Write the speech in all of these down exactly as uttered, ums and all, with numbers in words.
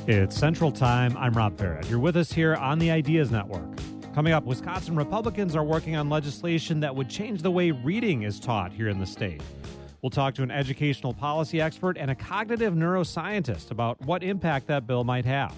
It's Central Time. I'm Rob Farrett. You're with us here on the Ideas Network. Coming up, Wisconsin Republicans are working on legislation that would change the way reading is taught here in the state. We'll talk to an educational policy expert and a cognitive neuroscientist about what impact that bill might have.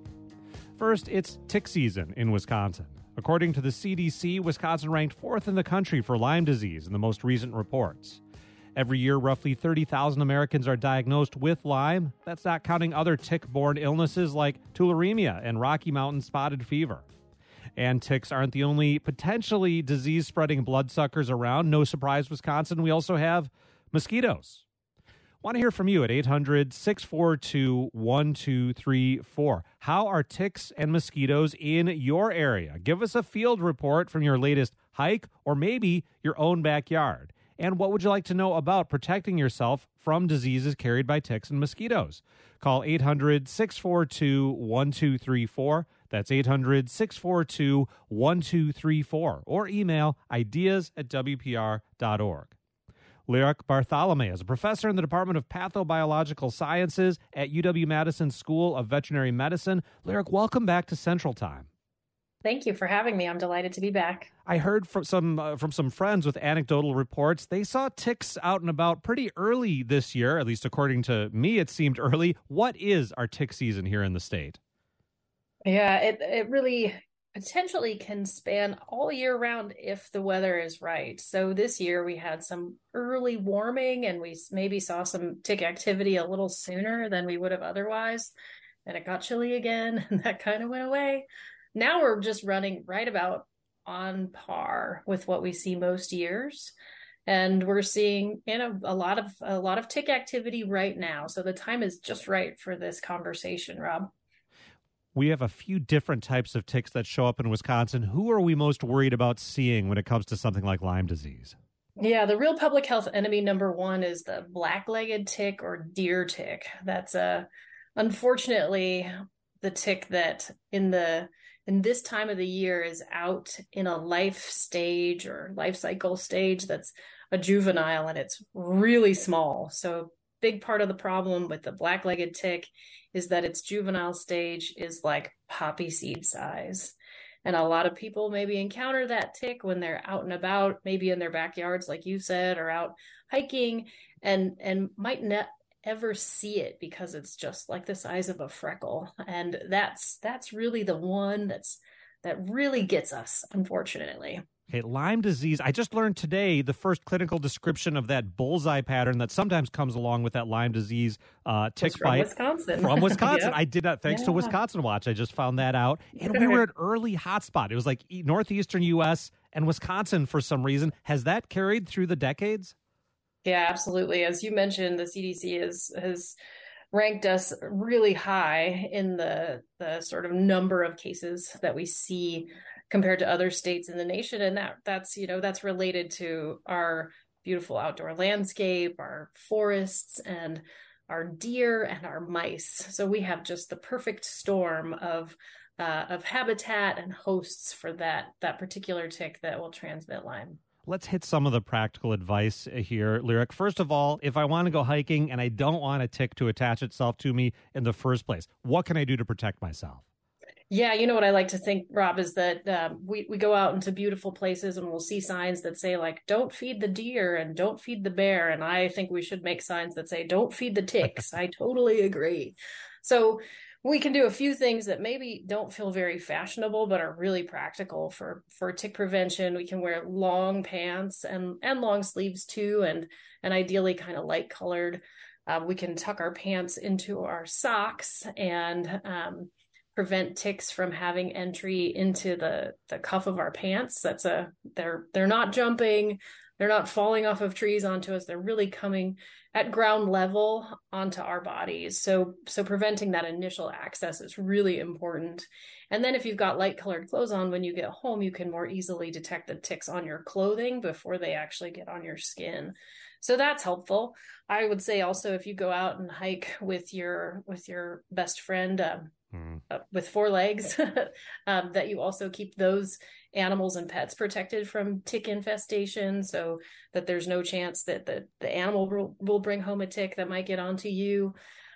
First, it's tick season in Wisconsin. According to the C D C, Wisconsin ranked fourth in the country for Lyme disease in the most recent reports. Every year, roughly thirty thousand Americans are diagnosed with Lyme. That's not counting other tick-borne illnesses like tularemia and Rocky Mountain spotted fever. And ticks aren't the only potentially disease-spreading bloodsuckers around. No surprise, Wisconsin, we also have mosquitoes. Want to hear from you at eight hundred, six four two, one two three four. How are ticks and mosquitoes in your area? Give us a field report from your latest hike or maybe your own backyard. And what would you like to know about protecting yourself from diseases carried by ticks and mosquitoes? Call eight hundred, six four two, one two three four. That's eight hundred, six four two, one two three four. Or email ideas at w p r dot org. Lyric Bartholomew is a professor in the Department of Pathobiological Sciences at U W-Madison School of Veterinary Medicine. Lyric, welcome back to Central Time. Thank you for having me. I'm delighted to be back. I heard from some uh, from some friends with anecdotal reports. They saw ticks out and about pretty early this year, at least according to me, it seemed early. What is our tick season here in the state? Yeah, it, it really potentially can span all year round if the weather is right. So this year we had some early warming and we maybe saw some tick activity a little sooner than we would have otherwise. And it got chilly again and that kind of went away. Now we're just running right about on par with what we see most years. And we're seeing, you know, a lot of a lot of tick activity right now. So the time is just right for this conversation, Rob. We have a few different types of ticks that show up in Wisconsin. Who are we most worried about seeing when it comes to something like Lyme disease? Yeah, the real public health enemy number one is the black-legged tick or deer tick. That's a, unfortunately, the tick that in the in this time of the year is out in a life stage or life cycle stage that's a juvenile and it's really small. So big part of the problem with the black-legged tick is that its juvenile stage is like poppy seed size. And a lot of people maybe encounter that tick when they're out and about, maybe in their backyards, like you said, or out hiking and, and might not ever see it because it's just like the size of a freckle. And that's, that's really the one that's, that really gets us, unfortunately. Okay, Lyme disease. I just learned today the first clinical description of that bullseye pattern that sometimes comes along with that Lyme disease uh, tick from bite. Wisconsin. From Wisconsin. Yep. I did not, thanks yeah. to Wisconsin Watch. I just found that out. And we were an early hotspot. It was like northeastern U S and Wisconsin for some reason. Has that carried through the decades? Yeah, absolutely. As you mentioned, the C D C is, has ranked us really high in the the sort of number of cases that we see compared to other states in the nation. And that that's, you know, that's related to our beautiful outdoor landscape, our forests, and our deer and our mice. So we have just the perfect storm of uh, of habitat and hosts for that that particular tick that will transmit Lyme. Let's hit some of the practical advice here, Lyric. First of all, if I want to go hiking and I don't want a tick to attach itself to me in the first place, what can I do to protect myself? Yeah, you know what I like to think, Rob, is that um, we, we go out into beautiful places and we'll see signs that say, like, don't feed the deer and don't feed the bear. And I think we should make signs that say, don't feed the ticks. I totally agree. So we can do a few things that maybe don't feel very fashionable, but are really practical for, for tick prevention. We can wear long pants and, and long sleeves too, and, and ideally kind of light colored. Um, we can tuck our pants into our socks and um, prevent ticks from having entry into the, the cuff of our pants. That's a, they're, they're not jumping. They're not falling off of trees onto us. They're really coming at ground level onto our bodies. So, so preventing that initial access is really important. And then if you've got light colored clothes on, when you get home, you can more easily detect the ticks on your clothing before they actually get on your skin. So that's helpful. I would say also, if you go out and hike with your, with your best friend, um, mm. uh, with four legs, um, that you also keep those animals and pets protected from tick infestation, so that there's no chance that the, the animal will, will bring home a tick that might get onto you.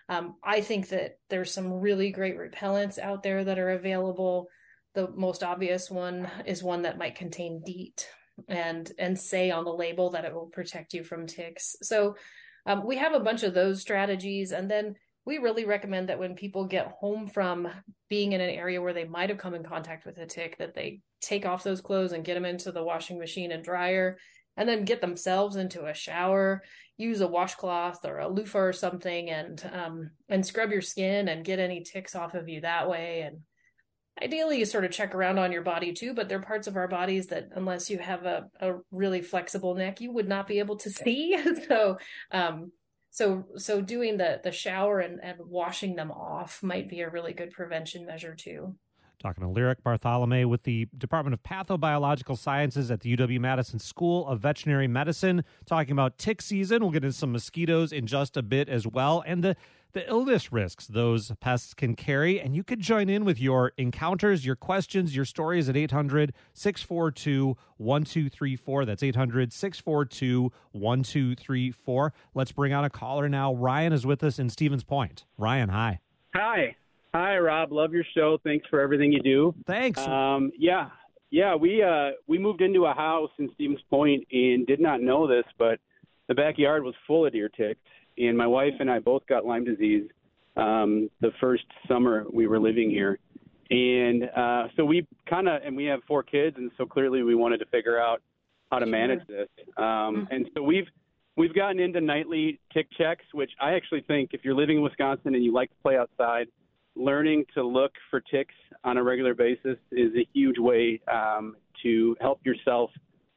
Um, I think that there's some really great repellents out there that are available. The most obvious one is one that might contain DEET and and say on the label that it will protect you from ticks. So um, we have a bunch of those strategies. And then we really recommend that when people get home from being in an area where they might have come in contact with a tick, that they take off those clothes and get them into the washing machine and dryer, and then get themselves into a shower, use a washcloth or a loofah or something, and um, and scrub your skin and get any ticks off of you that way. And ideally, you sort of check around on your body too, but there are parts of our bodies that, unless you have a, a really flexible neck, you would not be able to see. so, um, so, so doing the the shower and, and washing them off might be a really good prevention measure too. Talking to Lyric Bartholomé with the Department of Pathobiological Sciences at the U W-Madison School of Veterinary Medicine, talking about tick season. We'll get into some mosquitoes in just a bit as well, and the, the illness risks those pests can carry. And you could join in with your encounters, your questions, your stories at eight hundred, six four two, one two three four. That's eight hundred, six four two, one two three four. Let's bring on a caller now. Ryan is with us in Stevens Point. Ryan, hi. Hi. Hi, Rob. Love your show. Thanks for everything you do. Thanks. Um, yeah, yeah. We uh, we moved into a house in Stevens Point and did not know this, but the backyard was full of deer ticks. And my wife and I both got Lyme disease um, the first summer we were living here. And uh, so we kind of, and we have four kids, and so clearly we wanted to figure out how to manage this. Um, mm-hmm. And so we've we've gotten into nightly tick checks, which I actually think if you're living in Wisconsin and you like to play outside, learning to look for ticks on a regular basis is a huge way um, to help yourself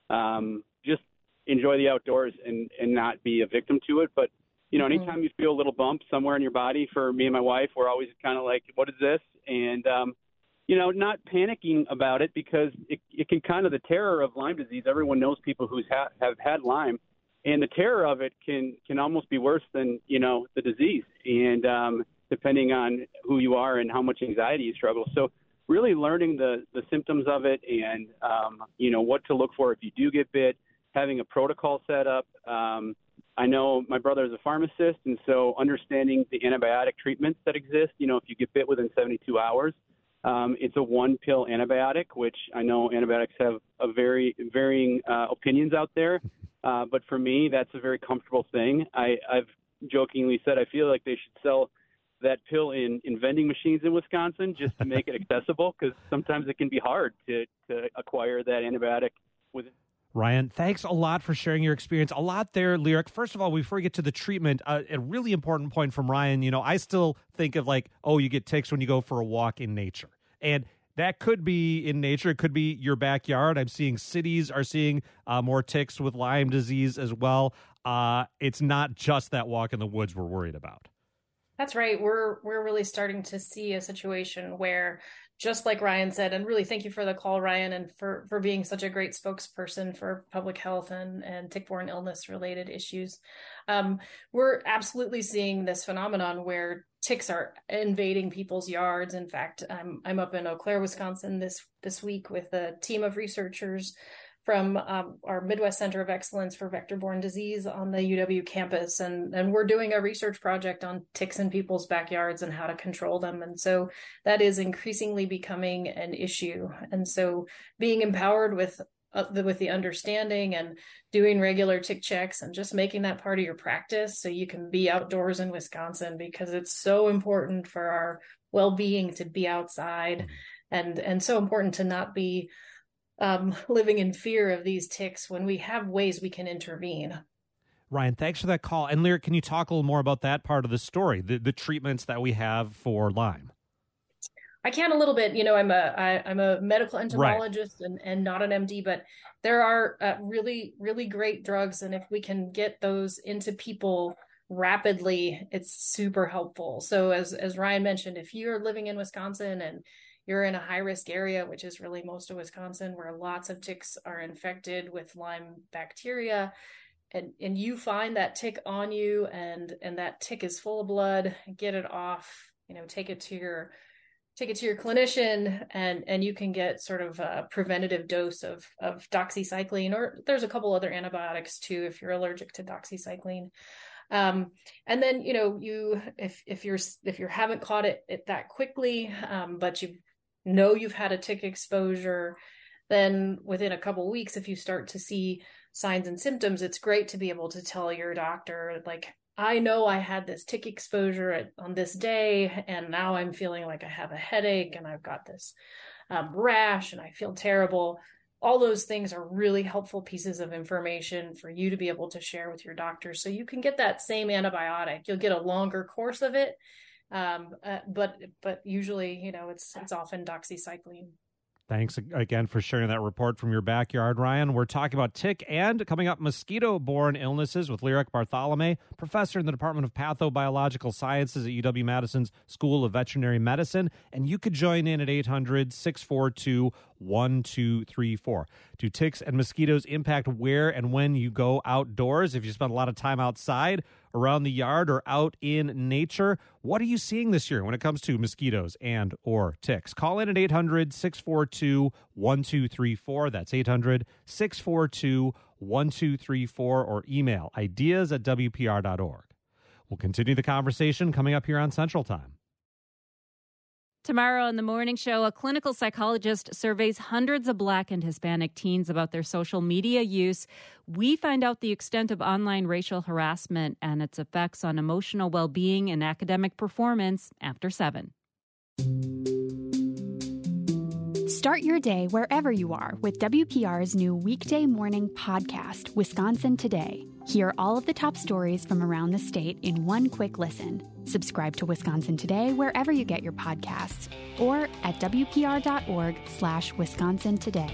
um, just enjoy the outdoors and, and not be a victim to it. But, you know, anytime mm-hmm. you feel a little bump somewhere in your body, for me and my wife, we're always kind of like, what is this? And, um, you know, not panicking about it, because it, it can kind of, the terror of Lyme disease, everyone knows people who ha- have had Lyme, and the terror of it can, can almost be worse than, you know, the disease. And, um, depending on who you are and how much anxiety you struggle. So really learning the, the symptoms of it and, um, you know, what to look for if you do get bit, having a protocol set up. Um, I know my brother is a pharmacist, and so understanding the antibiotic treatments that exist, you know, if you get bit within seventy-two hours, um, it's a one-pill antibiotic, which I know antibiotics have a very varying uh, opinions out there. Uh, but for me, that's a very comfortable thing. I, I've jokingly said I feel like they should sell that pill in, in vending machines in Wisconsin just to make it accessible, because sometimes it can be hard to, to acquire that antibiotic with it. Ryan, thanks a lot for sharing your experience. A lot there, Lyric. First of all, before we get to the treatment, uh, a really important point from Ryan. You know, I still think of like, oh, you get ticks when you go for a walk in nature. And that could be in nature. It could be your backyard. I'm seeing cities are seeing uh, more ticks with Lyme disease as well. Uh, it's not just that walk in the woods we're worried about. That's right. We're we're really starting to see a situation where, just like Ryan said, and really thank you for the call, Ryan, and for, for being such a great spokesperson for public health and, and tick-borne illness related issues. Um, we're absolutely seeing this phenomenon where ticks are invading people's yards. In fact, I'm I'm up in Eau Claire, Wisconsin this this week with a team of researchers from um, our Midwest Center of Excellence for Vector-Borne Disease on the U W campus. And, and we're doing a research project on ticks in people's backyards and how to control them. And so that is increasingly becoming an issue. And so being empowered with uh, the, with the understanding and doing regular tick checks and just making that part of your practice so you can be outdoors in Wisconsin, because it's so important for our well-being to be outside, and, and so important to not be Um, living in fear of these ticks when we have ways we can intervene. Ryan, thanks for that call. And Lyric, can you talk a little more about that part of the story, the, the treatments that we have for Lyme? I can a little bit. You know, I'm a I, I'm a medical entomologist, right, and, and not an M D, but there are uh, really, really great drugs. And if we can get those into people rapidly, it's super helpful. So as, as Ryan mentioned, if you're living in Wisconsin and you're in a high-risk area, which is really most of Wisconsin, where lots of ticks are infected with Lyme bacteria, and, and you find that tick on you, and, and that tick is full of blood, get it off, you know, take it to your take it to your clinician, and, and you can get sort of a preventative dose of, of doxycycline, or there's a couple other antibiotics too, if you're allergic to doxycycline. Um, and then, you know, you, if, if you're, if you haven't caught it, it that quickly, um, but you know, you've had a tick exposure, then within a couple of weeks, if you start to see signs and symptoms, it's great to be able to tell your doctor, like, I know I had this tick exposure at, on this day, and now I'm feeling like I have a headache and I've got this um, rash and I feel terrible. All those things are really helpful pieces of information for you to be able to share with your doctor, so you can get that same antibiotic. You'll get a longer course of it, um, uh, but but usually, you know, it's it's often doxycycline. Thanks again for sharing that report from your backyard, Ryan. We're talking about tick and, coming up, mosquito-borne illnesses with Lyric Bartholomé, professor in the Department of Pathobiological Sciences at U W-Madison's School of Veterinary Medicine. And you could join in at eight hundred, six four two, one two three four. Do ticks and mosquitoes impact where and when you go outdoors? If you spend a lot of time outside, around the yard, or out in nature, what are you seeing this year when it comes to mosquitoes and or ticks? Call in at eight hundred, six four two, one two three four. That's eight hundred, six four two, one two three four, or email ideas at W P R dot org. We'll continue the conversation coming up here on Central Time. Tomorrow on the morning show, a clinical psychologist surveys hundreds of Black and Hispanic teens about their social media use. We find out the extent of online racial harassment and its effects on emotional well-being and academic performance after seven. Start your day wherever you are with W P R's new weekday morning podcast, Wisconsin Today. Hear all of the top stories from around the state in one quick listen. Subscribe to Wisconsin Today wherever you get your podcasts, or at W P R dot org slash Wisconsin Today.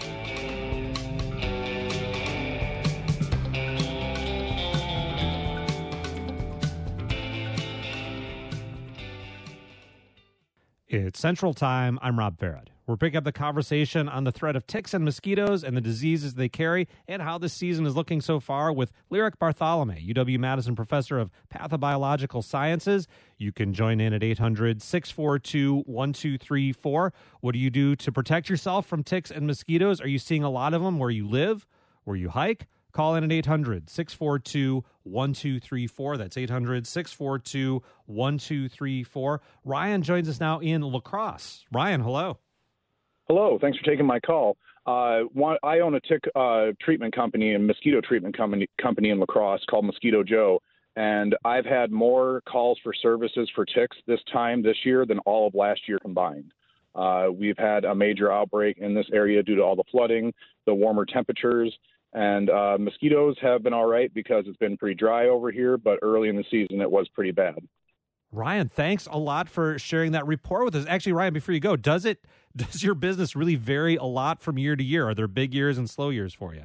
It's Central Time. I'm Rob Farrett. We're picking up the conversation on the threat of ticks and mosquitoes and the diseases they carry, and how this season is looking so far, with Lyric Bartholomé, U W-Madison professor of pathobiological sciences. You can join in at eight hundred, six four two, one two three four. What do you do to protect yourself from ticks and mosquitoes? Are you seeing a lot of them where you live, where you hike? Call in at eight hundred, six four two, one two three four. That's eight hundred, six four two, one two three four. Ryan joins us now in La Crosse. Ryan, hello. Hello. Thanks for taking my call. Uh, one, I own a tick uh, treatment company and mosquito treatment company, company in La Crosse called Mosquito Joe, and I've had more calls for services for ticks this time this year than all of last year combined. Uh, we've had a major outbreak in this area due to all the flooding, the warmer temperatures, and uh, mosquitoes have been all right because it's been pretty dry over here, but early in the season it was pretty bad. Ryan, thanks a lot for sharing that report with us. Actually, Ryan, before you go, does it does your business really vary a lot from year to year? Are there big years and slow years for you?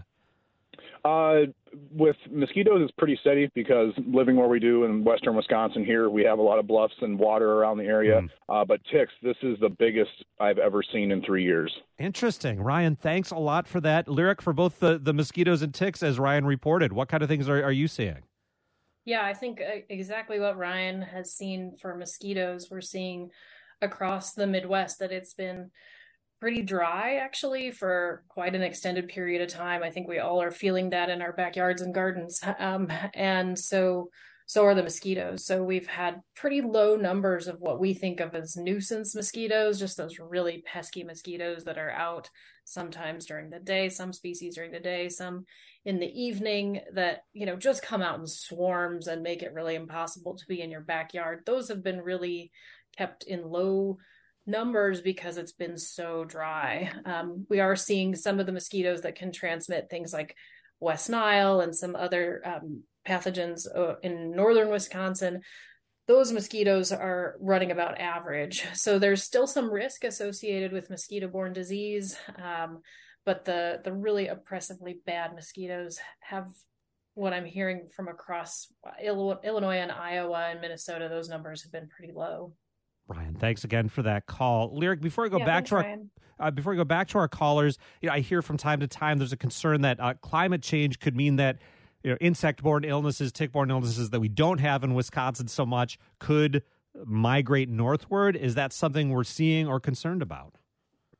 Uh, with mosquitoes, it's pretty steady because living where we do in western Wisconsin here, we have a lot of bluffs and water around the area. Mm. Uh, but ticks, this is the biggest I've ever seen in three years. Interesting. Ryan, thanks a lot for that. Lyric, for both the, the mosquitoes and ticks, as Ryan reported, what kind of things are, are you seeing? Yeah, I think exactly what Ryan has seen for mosquitoes. We're seeing across the Midwest that it's been pretty dry, actually, for quite an extended period of time. I think we all are feeling that in our backyards and gardens. Um, and so, so are the mosquitoes. So we've had pretty low numbers of what we think of as nuisance mosquitoes, just those really pesky mosquitoes that are out sometimes during the day, some species during the day, some in the evening, that, you know, just come out in swarms and make it really impossible to be in your backyard. Those have been really kept in low numbers because it's been so dry. Um, we are seeing some of the mosquitoes that can transmit things like West Nile and some other um, pathogens uh, in northern Wisconsin. Those mosquitoes are running about average. So there's still some risk associated with mosquito-borne disease. Um, but the, the really oppressively bad mosquitoes have, what I'm hearing from across Illinois and Iowa and Minnesota, those numbers have been pretty low. Ryan, thanks again for that call. Lyric, before I go yeah, back thanks, to our Ryan. uh, before I go back to our callers, you know, I hear from time to time there's a concern that uh, climate change could mean that, you know, insect-borne illnesses, tick-borne illnesses that we don't have in Wisconsin so much could migrate northward. Is that something we're seeing or concerned about?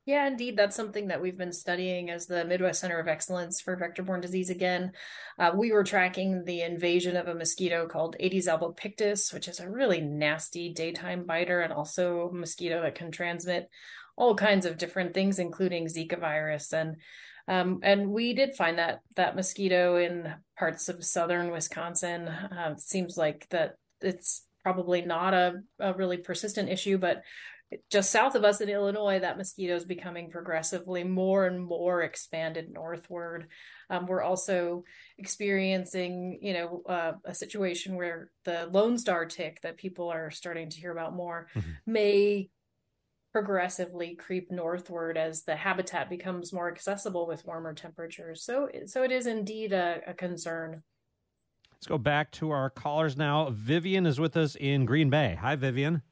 Yeah, indeed. That's something that we've been studying as the Midwest Center of Excellence for Vector-Borne Disease again. Uh, we were tracking the invasion of a mosquito called Aedes albopictus, which is a really nasty daytime biter and also a mosquito that can transmit all kinds of different things, including Zika virus. And um, and we did find that that mosquito in parts of southern Wisconsin. Uh, it seems like that it's probably not a, a really persistent issue, but just south of us in Illinois, that mosquito is becoming progressively more and more expanded northward. Um, we're also experiencing, you know, uh, a situation where the Lone Star tick that people are starting to hear about more mm-hmm. may progressively creep northward as the habitat becomes more accessible with warmer temperatures. So, so it is indeed a, a concern. Let's go back to our callers now. Vivian is with us in Green Bay. Hi, Vivian.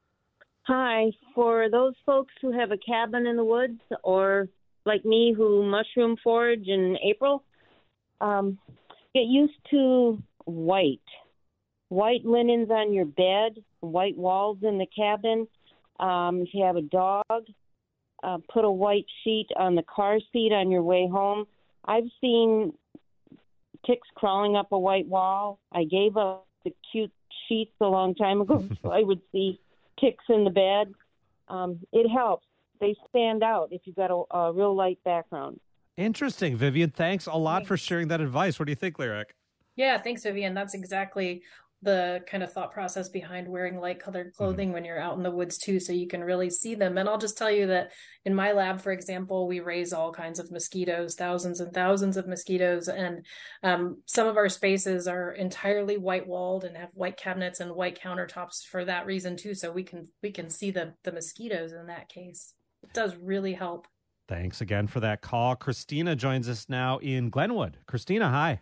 Hi. For those folks who have a cabin in the woods or like me who mushroom forage in April, um, get used to white. White linens on your bed, white walls in the cabin. Um, if you have a dog, uh, put a white sheet on the car seat on your way home. I've seen ticks crawling up a white wall. I gave up the cute sheets a long time ago so I would see ticks in the bed. Um, it helps. They stand out if you've got a, a real light background. Interesting, Vivian. Thanks a lot thanks. for sharing that advice. What do you think, Lyric? Yeah, thanks, Vivian. That's exactly the kind of thought process behind wearing light colored clothing mm-hmm. when you're out in the woods too, so you can really see them. And I'll just tell you that in my lab, for example, we raise all kinds of mosquitoes, thousands and thousands of mosquitoes. And um, some of our spaces are entirely white walled and have white cabinets and white countertops for that reason too. So we can, we can see the, the mosquitoes in that case. It does really help. Thanks again for that call. Christina joins us now in Glenwood. Christina, hi.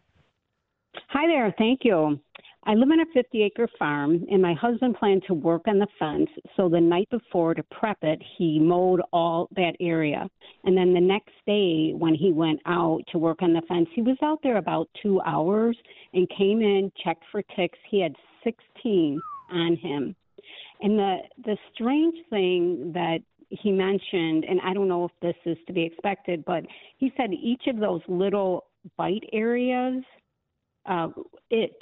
Hi there. Thank you. I live on a fifty-acre farm, and my husband planned to work on the fence, so the night before to prep it, he mowed all that area. And then the next day, when he went out to work on the fence, he was out there about two hours and came in, checked for ticks. He had sixteen on him. And the, the strange thing that he mentioned, and I don't know if this is to be expected, but he said each of those little bite areas uh, itch.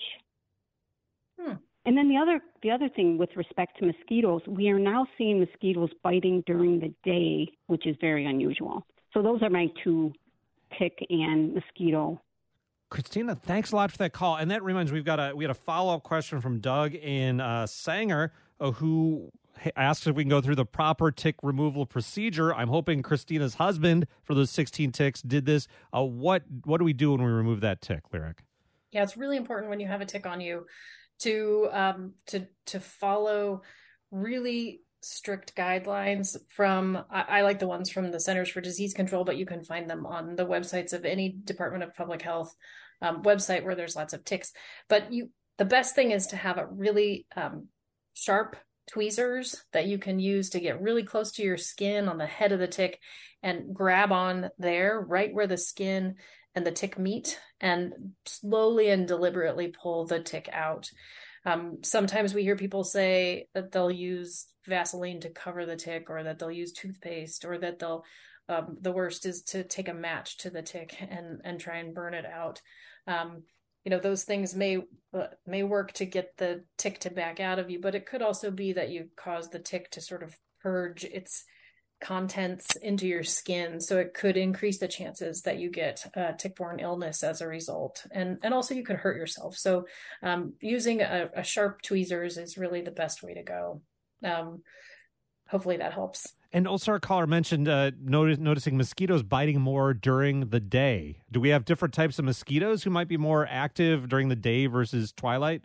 Hmm. And then the other the other thing with respect to mosquitoes, we are now seeing mosquitoes biting during the day, which is very unusual. So those are my two tick and mosquito. Christina, thanks a lot for that call. And that reminds me, we've got a we had a follow up question from Doug in uh, Sanger, uh, who asked if we can go through the proper tick removal procedure. I'm hoping Christina's husband, for those sixteen ticks, did this. Uh, what what do we do when we remove that tick, Lyric? Yeah, it's really important when you have a tick on you to um, to to follow really strict guidelines from, I, I like the ones from the Centers for Disease Control, but you can find them on the websites of any Department of Public Health um, website where there's lots of ticks. But you, the best thing is to have a really um, sharp tweezers that you can use to get really close to your skin on the head of the tick and grab on there, right where the skin and the tick meet, and slowly and deliberately pull the tick out. Um, sometimes we hear people say that they'll use Vaseline to cover the tick, or that they'll use toothpaste, or that they'll, um, the worst is to take a match to the tick and, and try and burn it out. Um, you know, those things may, uh, may work to get the tick to back out of you, but it could also be that you cause the tick to sort of purge its contents into your skin, so it could increase the chances that you get uh, tick-borne illness as a result, and and also you could hurt yourself. So um, using a, a sharp tweezers is really the best way to go. Um, hopefully that helps. And also our caller mentioned uh, notice, noticing mosquitoes biting more during the day. Do we have different types of mosquitoes who might be more active during the day versus twilight?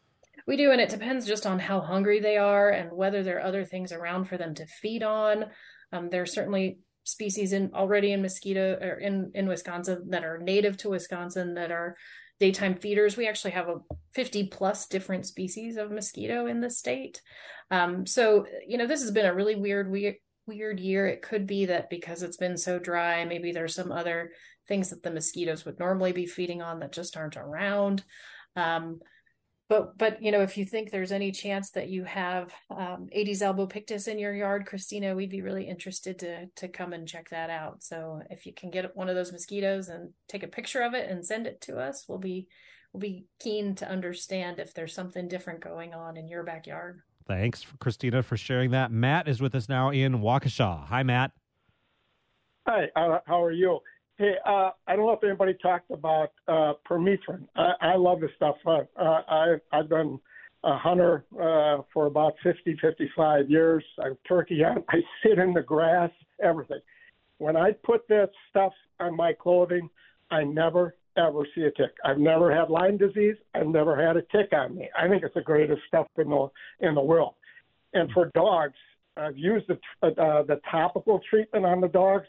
We do, and it depends just on how hungry they are and whether there are other things around for them to feed on. Um, there are certainly species in already in mosquito or in, in Wisconsin that are native to Wisconsin that are daytime feeders. We actually have a fifty plus different species of mosquito in the state. Um, so, you know, this has been a really weird, weird, weird year. It could be that because it's been so dry, maybe there's some other things that the mosquitoes would normally be feeding on that just aren't around. Um, But, but you know, if you think there's any chance that you have um, Aedes albopictus in your yard, Christina, we'd be really interested to to come and check that out. So if you can get one of those mosquitoes and take a picture of it and send it to us, we'll be we'll be keen to understand if there's something different going on in your backyard. Thanks, Christina, for sharing that. Matt is with us now in Waukesha. Hi, Matt. Hi, uh, how are you? Hey, uh, I don't know if anybody talked about uh, permethrin. I, I love this stuff. Uh, uh, I, I've been a hunter uh, for about fifty, fifty-five years. I'm turkey hunt. I sit in the grass, everything. When I put that stuff on my clothing, I never, ever see a tick. I've never had Lyme disease. I've never had a tick on me. I think it's the greatest stuff in the, in the world. And for dogs, I've used the, uh, the topical treatment on the dogs.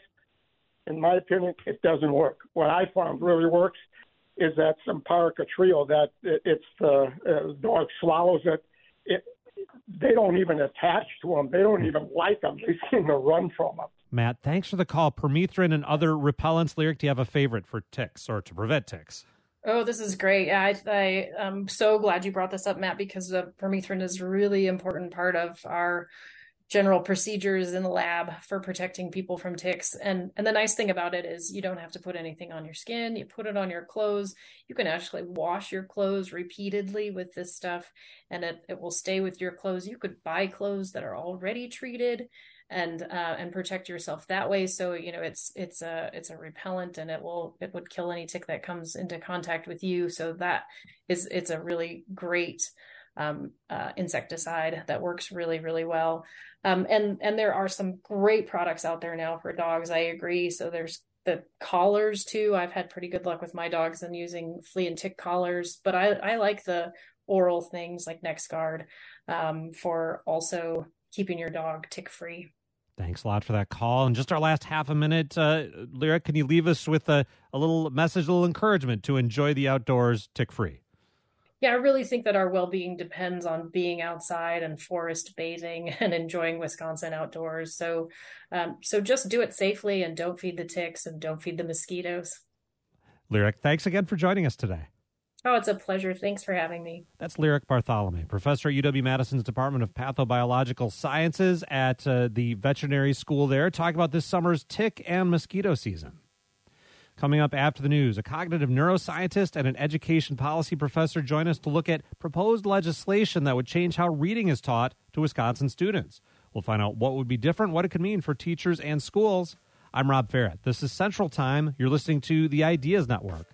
In my opinion, it doesn't work. What I found really works is that Simparica Trio, that it, it's the uh, dog swallows it. It. They don't even attach to them. They don't even like them. They seem to run from them. Matt, thanks for the call. Permethrin and other repellents. Lyric, do you have a favorite for ticks or to prevent ticks? Oh, this is great. I, I, I'm so glad you brought this up, Matt, because the permethrin is a really important part of our general procedures in the lab for protecting people from ticks. And and the nice thing about it is you don't have to put anything on your skin. You put it on your clothes. You can actually wash your clothes repeatedly with this stuff, and it, it will stay with your clothes. You could buy clothes that are already treated and uh, and protect yourself that way. So, you know, it's it's a it's a repellent, and it will it would kill any tick that comes into contact with you. So that is it's a really great um, uh, insecticide that works really, really well. Um, and, and there are some great products out there now for dogs. I agree. So there's the collars too. I've had pretty good luck with my dogs and using flea and tick collars, but I, I like the oral things like NexGard um, for also keeping your dog tick free. Thanks a lot for that call. And just our last half a minute, uh, Lyric, can you leave us with a, a little message, a little encouragement to enjoy the outdoors tick free? Yeah, I really think that our well-being depends on being outside and forest bathing and enjoying Wisconsin outdoors. So, um, so just do it safely and don't feed the ticks and don't feed the mosquitoes. Lyric, thanks again for joining us today. Oh, it's a pleasure. Thanks for having me. That's Lyric Bartholomew, professor at U W-Madison's Department of Pathobiological Sciences at uh, the veterinary school there, talking about this summer's tick and mosquito season. Coming up after the news, a cognitive neuroscientist and an education policy professor join us to look at proposed legislation that would change how reading is taught to Wisconsin students. We'll find out what would be different, what it could mean for teachers and schools. I'm Rob Farrett. This is Central Time. You're listening to the Ideas Network.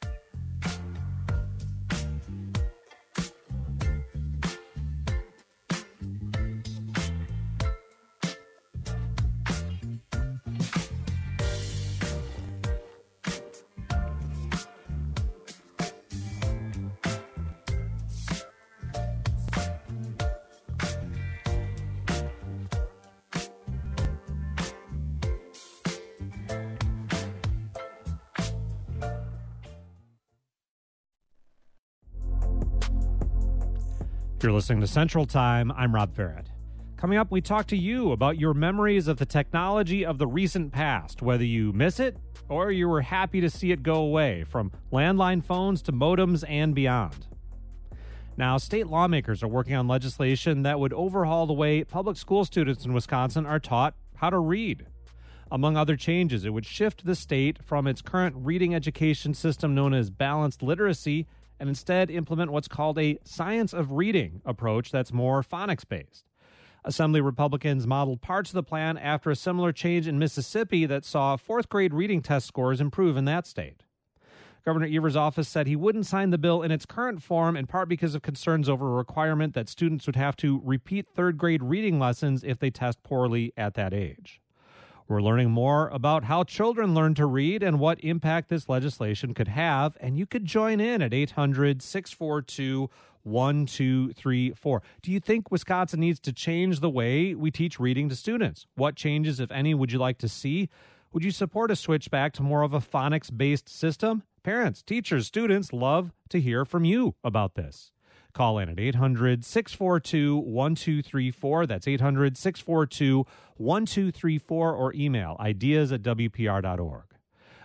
You're listening to Central Time. I'm Rob Farrett. Coming up, we talk to you about your memories of the technology of the recent past, whether you miss it or you were happy to see it go away, from landline phones to modems and beyond. Now, state lawmakers are working on legislation that would overhaul the way public school students in Wisconsin are taught how to read. Among other changes, it would shift the state from its current reading education system known as balanced literacy and instead implement what's called a science of reading approach that's more phonics-based. Assembly Republicans modeled parts of the plan after a similar change in Mississippi that saw fourth-grade reading test scores improve in that state. Governor Evers' office said he wouldn't sign the bill in its current form, in part because of concerns over a requirement that students would have to repeat third-grade reading lessons if they test poorly at that age. We're learning more about how children learn to read and what impact this legislation could have, and you could join in at eight hundred, six four two, one two three four. Do you think Wisconsin needs to change the way we teach reading to students? What changes, if any, would you like to see? Would you support a switch back to more of a phonics-based system? Parents, teachers, students love to hear from you about this. Call in at eight hundred, six four two, one two three four. That's eight hundred, six four two, one two three four, or email ideas at w p r dot org.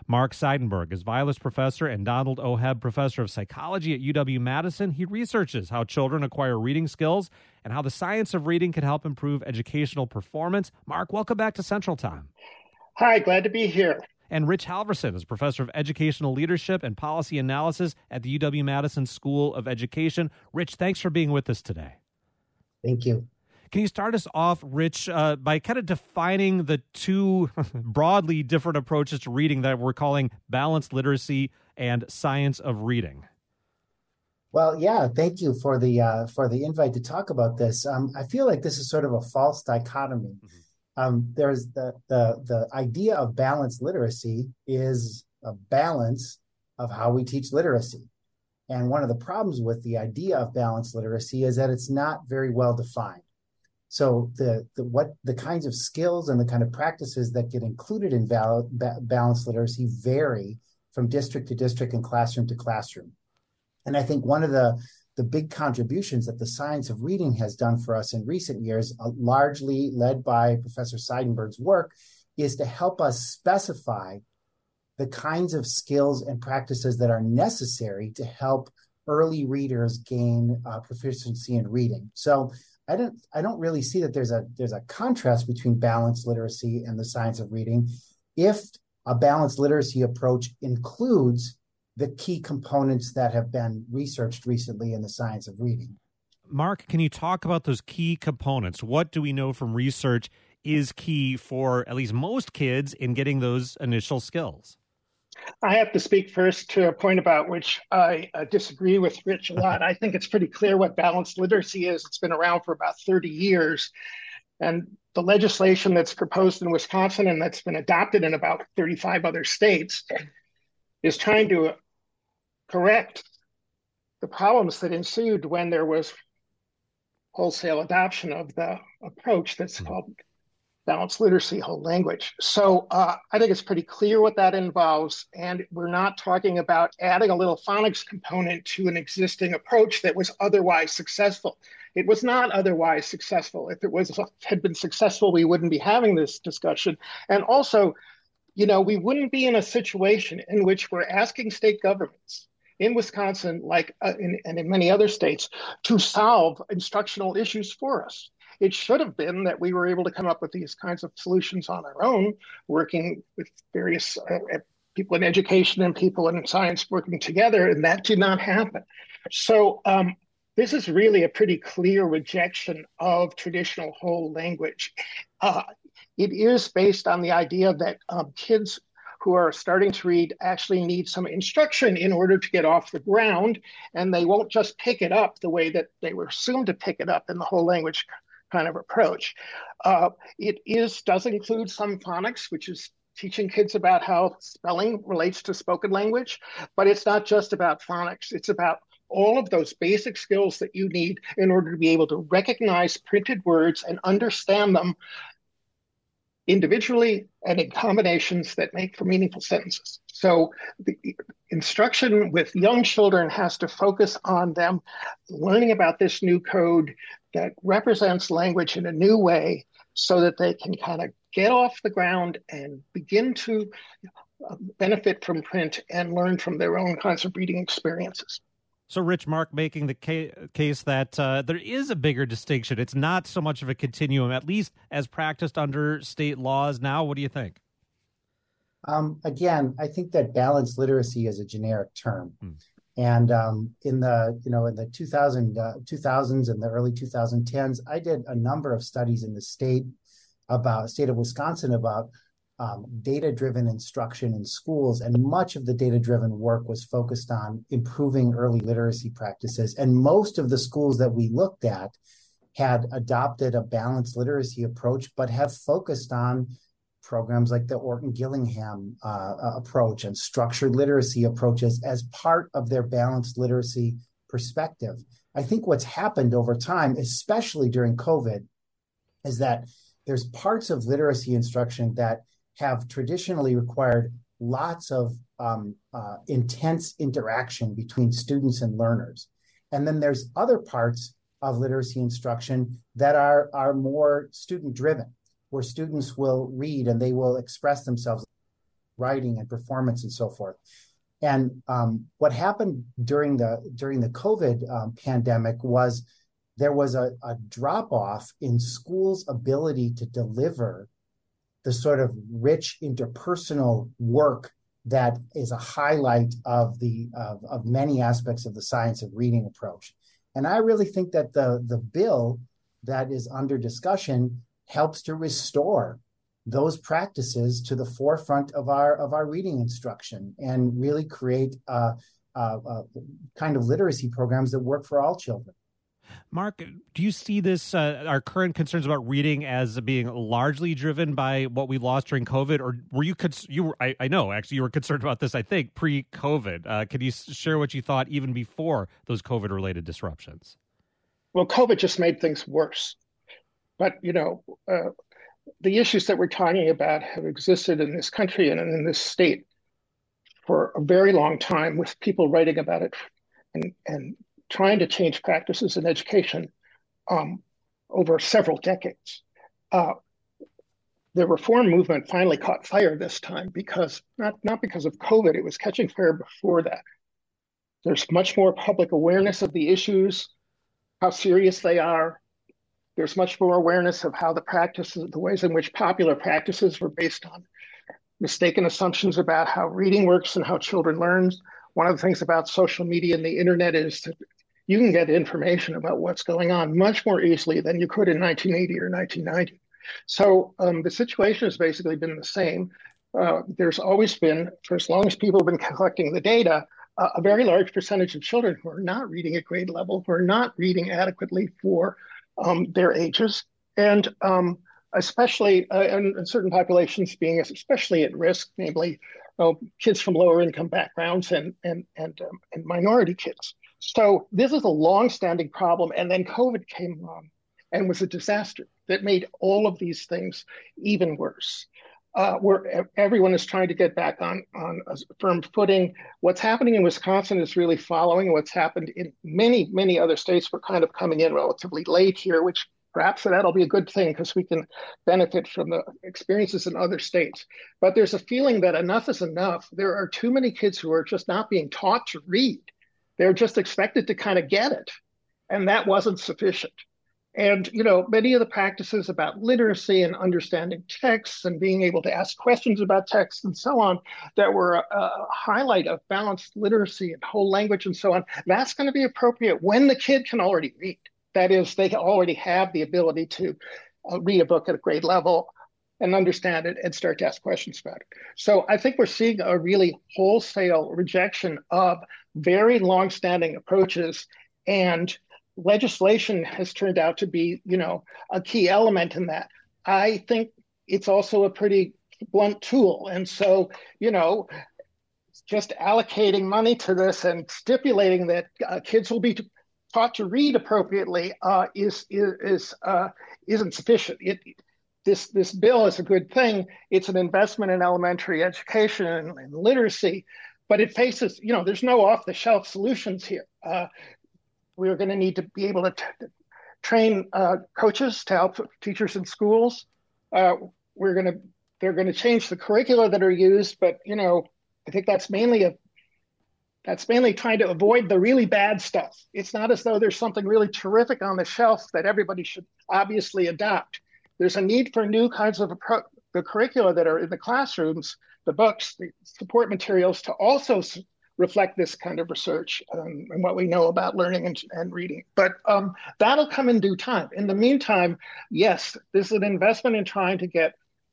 Mark Seidenberg is Vilas Professor and Donald O. Hebb Professor of Psychology at U W-Madison. He researches how children acquire reading skills and how the science of reading can help improve educational performance. Mark, welcome back to Central Time. Hi, glad to be here. And Rich Halverson is Professor of Educational Leadership and Policy Analysis at the U W-Madison School of Education. Rich, thanks for being with us today. Thank you. Can you start us off, Rich, uh, by kind of defining the two broadly different approaches to reading that we're calling balanced literacy and science of reading? Well, yeah, thank you for the uh, for the invite to talk about this. Um, I feel like this is sort of a false dichotomy. Mm-hmm. Um, there's the, the the idea of balanced literacy is a balance of how we teach literacy. And one of the problems with the idea of balanced literacy is that it's not very well defined. So the, the what the kinds of skills and the kind of practices that get included in val, ba- balanced literacy vary from district to district and classroom to classroom. And I think one of the, the big contributions that the science of reading has done for us in recent years, uh, largely led by Professor Seidenberg's work, is to help us specify the kinds of skills and practices that are necessary to help early readers gain uh, proficiency in reading. So I don't I don't really see that there's a there's a contrast between balanced literacy and the science of reading if a balanced literacy approach includes the key components that have been researched recently in the science of reading. Mark, can you talk about those key components? What do we know from research is key for at least most kids in getting those initial skills? I have to speak first to a point about which I uh, disagree with Rich a lot. I think it's pretty clear what balanced literacy is. It's been around for about thirty years. And the legislation that's proposed in Wisconsin and that's been adopted in about thirty-five other states is trying to correct the problems that ensued when there was wholesale adoption of the approach that's called balanced literacy, whole language. So uh, I think it's pretty clear what that involves. And we're not talking about adding a little phonics component to an existing approach that was otherwise successful. It was not otherwise successful. If it was had been successful, we wouldn't be having this discussion. And also, you know, we wouldn't be in a situation in which we're asking state governments in Wisconsin, like uh, in, and in many other states, to solve instructional issues for us. It should have been that we were able to come up with these kinds of solutions on our own, working with various uh, people in education and people in science working together, and that did not happen. So um, this is really a pretty clear rejection of traditional whole language. Uh, it is based on the idea that um, kids who are starting to read actually need some instruction in order to get off the ground, and they won't just pick it up the way that they were assumed to pick it up in the whole language kind of approach. Uh, it is does include some phonics, which is teaching kids about how spelling relates to spoken language, but it's not just about phonics. It's about all of those basic skills that you need in order to be able to recognize printed words and understand them individually and in combinations that make for meaningful sentences. So the instruction with young children has to focus on them learning about this new code that represents language in a new way so that they can kind of get off the ground and begin to benefit from print and learn from their own kinds of reading experiences. So, Rich, Mark making the ca- case that uh, there is a bigger distinction. It's not so much of a continuum, at least as practiced under state laws now. What do you think? Um, again, I think that balanced literacy is a generic term. Hmm. And um, in the, you know, in the two thousand, uh, two thousands and the early twenty tens, I did a number of studies in the state about state of Wisconsin about um, data-driven instruction in schools. And much of the data-driven work was focused on improving early literacy practices. And most of the schools that we looked at had adopted a balanced literacy approach, but have focused on programs like the Orton-Gillingham uh, approach and structured literacy approaches as part of their balanced literacy perspective. I think what's happened over time, especially during COVID, is that there's parts of literacy instruction that have traditionally required lots of um, uh, intense interaction between students and learners. And then there's other parts of literacy instruction that are, are more student-driven, where students will read and they will express themselves. writing and performance and so forth. And um, what happened during the during the COVID um, pandemic was there was a, a drop off in schools' ability to deliver the sort of rich interpersonal work that is a highlight of the of, of many aspects of the science of reading approach. And I really think that the the bill that is under discussion helps to restore those practices to the forefront of our of our reading instruction and really create uh, uh, uh, kind of literacy programs that work for all children. Mark, do you see this, uh, our current concerns about reading as being largely driven by what we lost during COVID? Or were you, you were, I, I know, actually, you were concerned about this, I think, pre-COVID. Uh, could you share what you thought even before those COVID-related disruptions? Well, COVID just made things worse. But, you know, uh, the issues that we're talking about have existed in this country and in this state for a very long time, with people writing about it and, and trying to change practices in education um, over several decades. Uh, the reform movement finally caught fire this time because, not, not because of COVID, it was catching fire before that. There's much more public awareness of the issues, how serious they are. There's much more awareness of how the practices, the ways in which popular practices were based on mistaken assumptions about how reading works and how children learn. One of the things about social media and the internet is that you can get information about what's going on much more easily than you could in nineteen eighty or nineteen ninety. So um, the situation has basically been the same. Uh, there's always been, for as long as people have been collecting the data, uh, a very large percentage of children who are not reading at grade level, who are not reading adequately for um, their ages, and um, especially uh, and, and certain populations being especially at risk, namely uh, kids from lower income backgrounds and and and, um, and minority kids. So this is a long-standing problem, and then COVID came along and was a disaster that made all of these things even worse. Uh, where everyone is trying to get back on, on a firm footing. What's happening in Wisconsin is really following what's happened in many, many other states. We're kind of coming in relatively late here, which perhaps that'll be a good thing because we can benefit from the experiences in other states. But there's a feeling that enough is enough. There are too many kids who are just not being taught to read. They're just expected to kind of get it. And that wasn't sufficient. And, you know, many of the practices about literacy and understanding texts and being able to ask questions about texts and so on that were a, a highlight of balanced literacy and whole language and so on, that's going to be appropriate when the kid can already read. That is, they already have the ability to uh, read a book at a grade level and understand it and start to ask questions about it. So I think we're seeing a really wholesale rejection of very long-standing approaches, and legislation has turned out to be, you know, a key element in that. I think it's also a pretty blunt tool. And so, you know, just allocating money to this and stipulating that uh, kids will be t- taught to read appropriately uh, is is, is uh, isn't sufficient. It, this this bill is a good thing. It's an investment in elementary education and, and literacy, but it faces, you know, there's no off-the-shelf solutions here. Uh, we're going to need to be able to t- train uh, coaches to help teachers in schools. Uh, we're going to they're going to change the curricula that are used, but you know, I think that's mainly a that's mainly trying to avoid the really bad stuff. It's not as though there's something really terrific on the shelf that everybody should obviously adopt. There's a need for new kinds of appro- the curricula that are in the classrooms, the books, the support materials to also s- reflect this kind of research um, and what we know about learning and, and reading. But um, that'll come in due time. In the meantime, yes, this is an investment in trying to get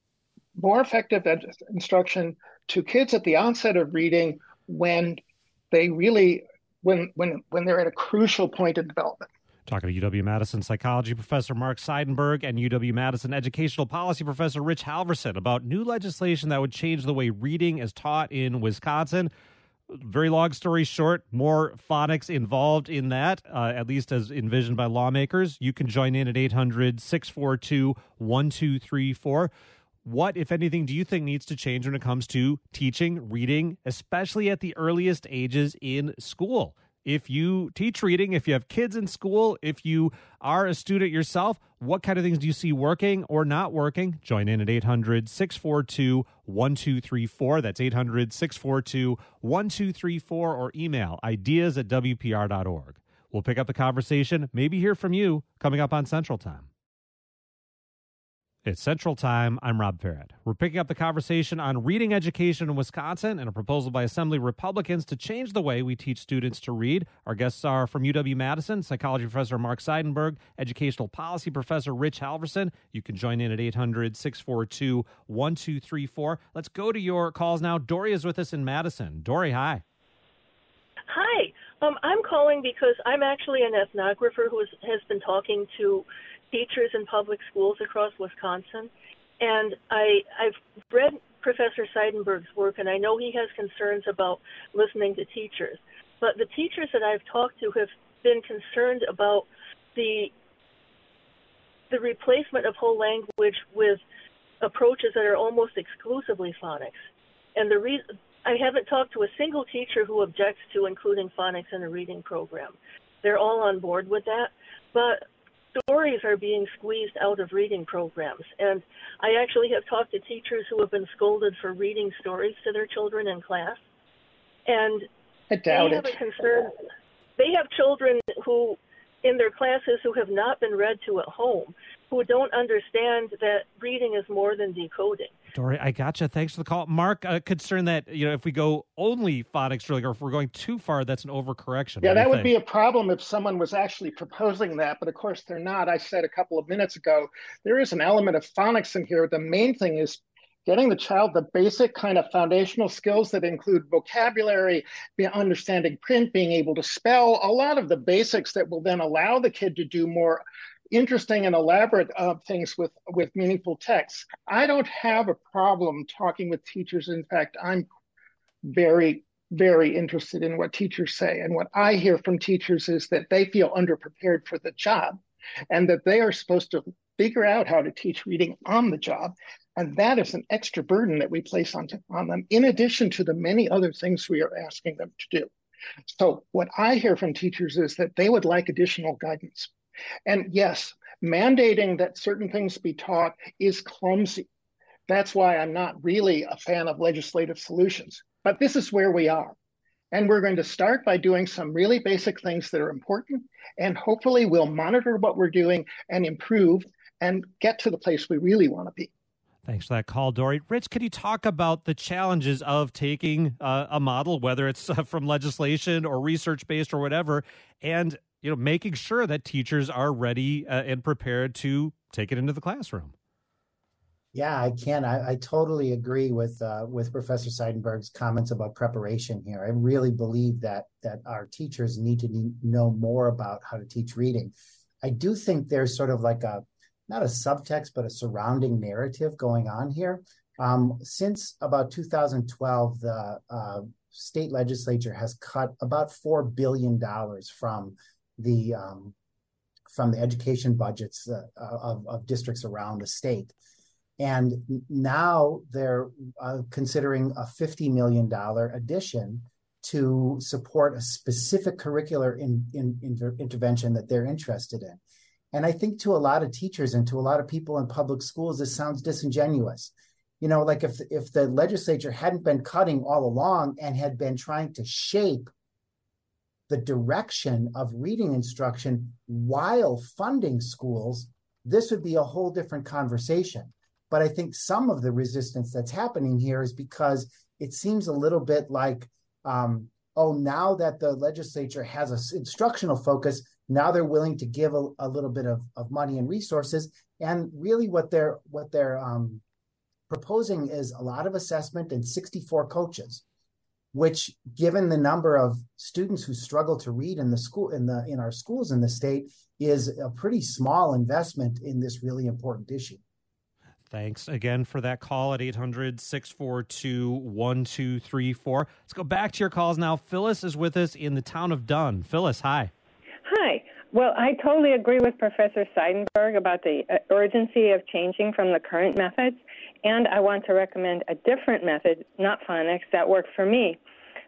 more effective ed- instruction to kids at the onset of reading when they really, when when when they're at a crucial point in development. Talking to U W-Madison psychology professor Mark Seidenberg and U W-Madison educational policy professor Rich Halverson about new legislation that would change the way reading is taught in Wisconsin. Very long story short, more phonics involved in that, uh, at least as envisioned by lawmakers. You can join in at eight hundred, six four two, one two three four. What, if anything, do you think needs to change when it comes to teaching reading, especially at the earliest ages in school? if you teach reading, if you have kids in school, if you are a student yourself, what kind of things do you see working or not working? Join in at eight hundred, six four two, one two three four. That's eight hundred, six four two, one two three four, or email ideas at W P R dot org. We'll pick up the conversation, maybe hear from you, coming up on Central Time. It's Central Time. I'm Rob Farrett. We're picking up the conversation on reading education in Wisconsin and a proposal by Assembly Republicans to change the way we teach students to read. Our guests are from U W-Madison, psychology professor Mark Seidenberg, educational policy professor Rich Halverson. You can join in at eight hundred, six four two, one two three four. Let's go to your calls now. Dory is with us in Madison. Dory, hi. Hi. Um, I'm calling because I'm actually an ethnographer who has, has been talking to teachers in public schools across Wisconsin, and I, I've read Professor Seidenberg's work, and I know he has concerns about listening to teachers. But the teachers that I've talked to have been concerned about the the replacement of whole language with approaches that are almost exclusively phonics. And the reason I haven't talked to a single teacher who objects to including phonics in a reading program. They're all on board with that, but stories are being squeezed out of reading programs. And I actually have talked to teachers who have been scolded for reading stories to their children in class. And I doubt they have it. a concern. They have children who, in their classes, who have not been read to at home, who don't understand that reading is more than decoding. Dory, I gotcha. Thanks for the call. Mark, uh, concerned that, you know, if we go only phonics drilling, or if we're going too far, that's an overcorrection. Yeah, that would be a problem if someone was actually proposing that, but of course they're not. I said a couple of minutes ago, there is an element of phonics in here. The main thing is getting the child the basic kind of foundational skills that include vocabulary, understanding print, being able to spell, a lot of the basics that will then allow the kid to do more interesting and elaborate uh, things with, with meaningful texts. I don't have a problem talking with teachers. In fact, I'm very, very interested in what teachers say. And what I hear from teachers is that they feel underprepared for the job and that they are supposed to figure out how to teach reading on the job. And that is an extra burden that we place on, on them, in addition to the many other things we are asking them to do. So what I hear from teachers is that they would like additional guidance. And yes, mandating that certain things be taught is clumsy. That's why I'm not really a fan of legislative solutions. But this is where we are. And we're going to start by doing some really basic things that are important. And hopefully we'll monitor what we're doing and improve and get to the place we really want to be. Thanks for that call, Dory. Rich, could you talk about the challenges of taking uh, a model, whether it's uh, from legislation or research-based or whatever, and you know, making sure that teachers are ready uh, and prepared to take it into the classroom? Yeah, I can. I, I totally agree with uh, with Professor Seidenberg's comments about preparation here. I really believe that that our teachers need to know more about how to teach reading. I do think there's sort of like a, not a subtext, but a surrounding narrative going on here. Um, since about two thousand twelve, the uh, state legislature has cut about four billion dollars from the um, from the education budgets uh, of, of districts around the state. And now they're uh, considering a fifty million dollars addition to support a specific curricular in, in, inter- intervention that they're interested in. And I think to a lot of teachers and to a lot of people in public schools, this sounds disingenuous. You know, like if, if the legislature hadn't been cutting all along and had been trying to shape the direction of reading instruction while funding schools, this would be a whole different conversation. But I think some of the resistance that's happening here is because it seems a little bit like, um, oh, now that the legislature has an instructional focus, now they're willing to give a, a little bit of, of money and resources. And really what they're what they're um, proposing is a lot of assessment and sixty-four coaches, which, given the number of students who struggle to read in the school in the in our schools in the state, is a pretty small investment in this really important issue. Thanks again for that call at eight hundred, six four two, one two three four. Let's go back to your calls now. Phyllis is with us in the town of Dunn. Phyllis, hi. Hi. Well, I totally agree with Professor Seidenberg about the urgency of changing from the current methods, and I want to recommend a different method, not phonics, that worked for me.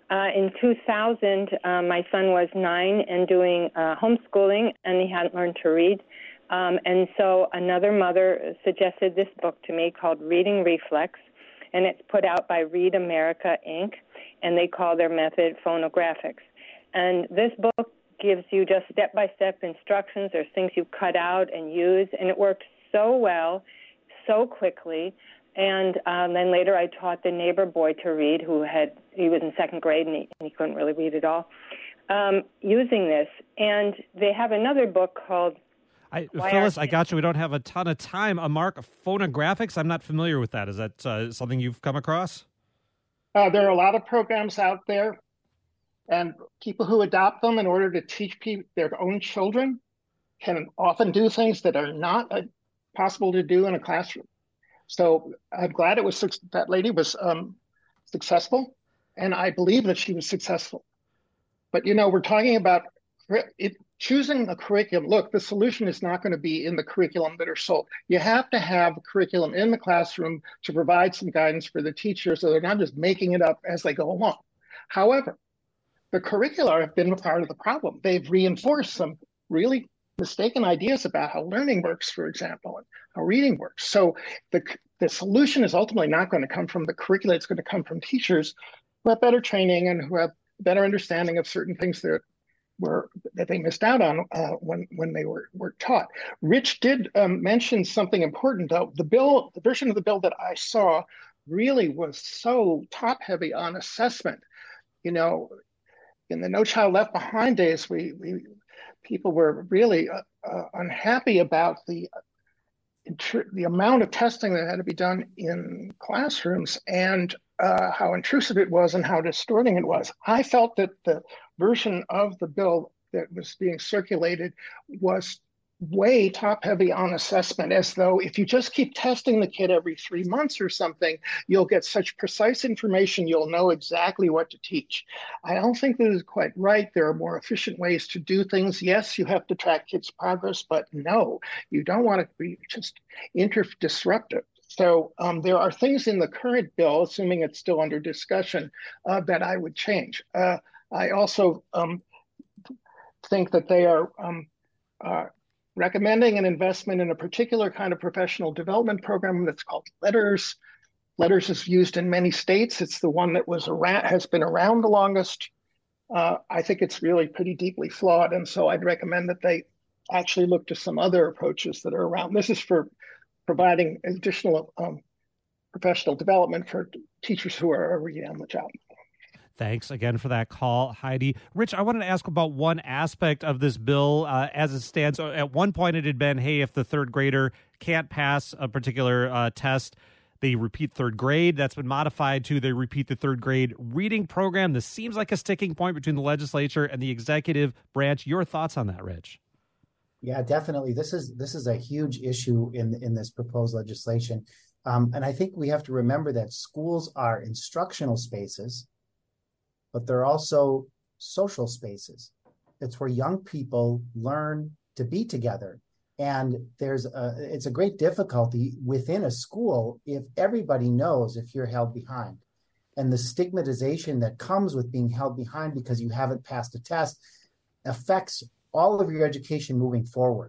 Uh, in two thousand, uh, my son was nine and doing uh, homeschooling, and he hadn't learned to read. Um, and so another mother suggested this book to me called Reading Reflex, and it's put out by Read America, Incorporated, and they call their method phonographics. And this book gives you just step-by-step instructions. There's things you cut out and use, and it worked so well, so quickly. And um, then later I taught the neighbor boy to read, who had he was in second grade and he, and he couldn't really read at all, um, using this. And they have another book called I, Phyllis, I got you. We don't have a ton of time. Uh, Mark, phonographics, I'm not familiar with that. Is that uh, something you've come across? Uh, there are a lot of programs out there, and people who adopt them in order to teach people, their own children can often do things that are not uh, possible to do in a classroom. So I'm glad it was that lady was um, successful, and I believe that she was successful. But, you know, we're talking about it, choosing a curriculum. Look, the solution is not going to be in the curriculum that are sold. You have to have a curriculum in the classroom to provide some guidance for the teachers so they're not just making it up as they go along. However, the curricula have been a part of the problem. They've reinforced some really mistaken ideas about how learning works, for example, and how reading works. So the, the solution is ultimately not going to come from the curricula. It's going to come from teachers who have better training and who have better understanding of certain things that were that they missed out on uh, when when they were, were taught. Rich did um, mention something important, though. The bill, the version of the bill that I saw really was so top-heavy on assessment. You know, in the No Child Left Behind days, we, we people were really uh, uh, unhappy about the the amount of testing that had to be done in classrooms and uh, how intrusive it was and how distorting it was. I felt that the version of the bill that was being circulated was way top heavy on assessment, as though if you just keep testing the kid every three months or something, you'll get such precise information, you'll know exactly what to teach. I don't think that is quite right. There are more efficient ways to do things. Yes, you have to track kids' progress, but no, you don't want to be just inter-disruptive. So um, there are things in the current bill, assuming it's still under discussion, uh, that I would change. Uh, I also um, think that they are um, uh, recommending an investment in a particular kind of professional development program that's called LETRS. LETRS is used in many states. It's the one that was around, has been around the longest. Uh, I think it's really pretty deeply flawed, and so I'd recommend that they actually look to some other approaches that are around. This is for providing additional um, professional development for teachers who are already on the job. Thanks again for that call, Heidi. Rich, I wanted to ask about one aspect of this bill uh, as it stands. At one point, it had been, hey, if the third grader can't pass a particular uh, test, they repeat third grade. That's been modified to they repeat the third grade reading program. This seems like a sticking point between the legislature and the executive branch. Your thoughts on that, Rich? Yeah, definitely. This is this is a huge issue in in this proposed legislation. Um, and I think we have to remember that schools are instructional spaces, but they're also social spaces. It's where young people learn to be together. And there's a, it's a great difficulty within a school if everybody knows if you're held behind. And the stigmatization that comes with being held behind because you haven't passed a test affects all of your education moving forward.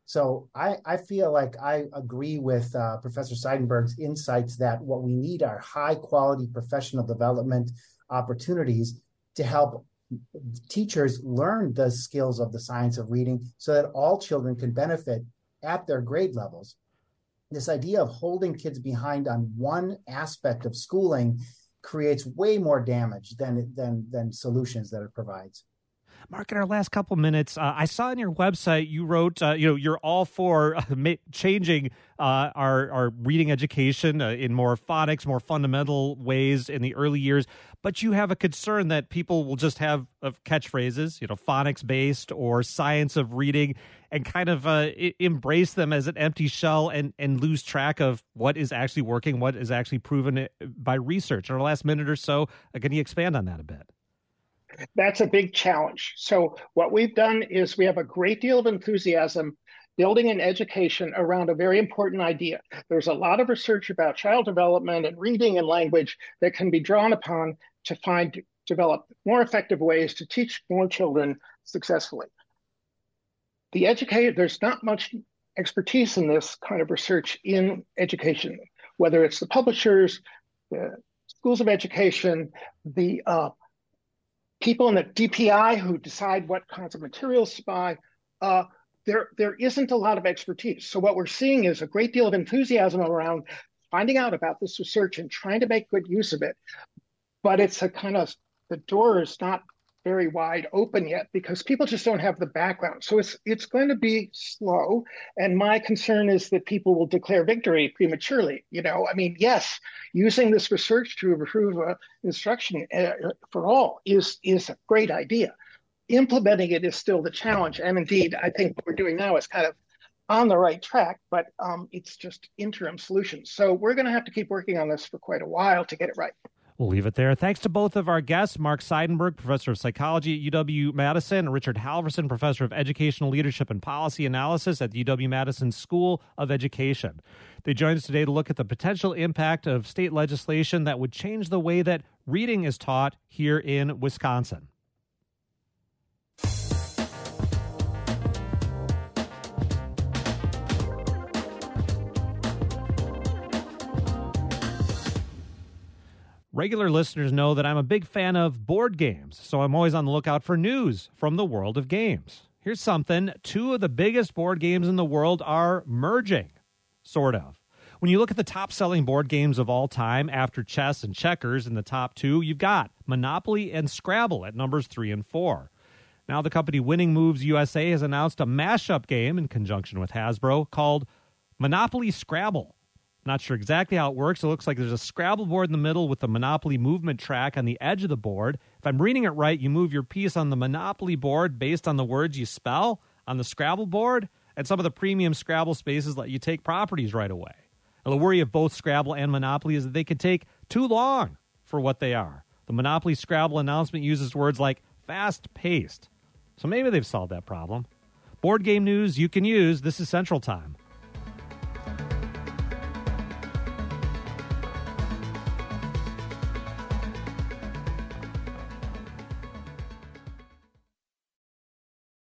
So I, I feel like I agree with uh, Professor Seidenberg's insights that what we need are high quality professional development opportunities to help teachers learn the skills of the science of reading so that all children can benefit at their grade levels. This idea of holding kids behind on one aspect of schooling creates way more damage than than than solutions that it provides. Mark, in our last couple minutes, uh, I saw on your website you wrote, uh, you know, you're all for uh, ma- changing uh, our our reading education uh, in more phonics, more fundamental ways in the early years, but you have a concern that people will just have uh, catchphrases, you know, phonics based or science of reading, and kind of uh, I- embrace them as an empty shell and and lose track of what is actually working, what is actually proven by research. In our last minute or so, uh, can you expand on that a bit? That's a big challenge. So what we've done is we have a great deal of enthusiasm building an education around a very important idea. There's a lot of research about child development and reading and language that can be drawn upon to find develop more effective ways to teach more children successfully. The educated, there's not much expertise in this kind of research in education, whether it's the publishers, the schools of education, the uh, people in the D P I who decide what kinds of materials to buy. Uh, there, there isn't a lot of expertise. So what we're seeing is a great deal of enthusiasm around finding out about this research and trying to make good use of it. But it's a kind of, the door is not very wide open yet because people just don't have the background. So it's it's going to be slow. And my concern is that people will declare victory prematurely. You know, I mean, yes, using this research to improve uh, instruction uh, for all is is a great idea. Implementing it is still the challenge. And indeed, I think what we're doing now is kind of on the right track, but um, it's just interim solutions. So we're going to have to keep working on this for quite a while to get it right. We'll leave it there. Thanks to both of our guests, Mark Seidenberg, Professor of Psychology at U W-Madison, and Richard Halverson, Professor of Educational Leadership and Policy Analysis at the U W-Madison School of Education. They joined us today to look at the potential impact of state legislation that would change the way that reading is taught here in Wisconsin. Regular listeners know that I'm a big fan of board games, so I'm always on the lookout for news from the world of games. Here's something. Two of the biggest board games in the world are merging, sort of. When you look at the top-selling board games of all time, after chess and checkers in the top two, you've got Monopoly and Scrabble at numbers three and four. Now the company Winning Moves U S A has announced a mashup game in conjunction with Hasbro called Monopoly Scrabble. Not sure exactly how it works. It looks like there's a Scrabble board in the middle with the Monopoly movement track on the edge of the board. If I'm reading it right, you move your piece on the Monopoly board based on the words you spell on the Scrabble board, and some of the premium Scrabble spaces let you take properties right away. Now, the worry of both Scrabble and Monopoly is that they could take too long for what they are. The Monopoly Scrabble announcement uses words like fast-paced. So maybe they've solved that problem. Board game news you can use. This is Central Time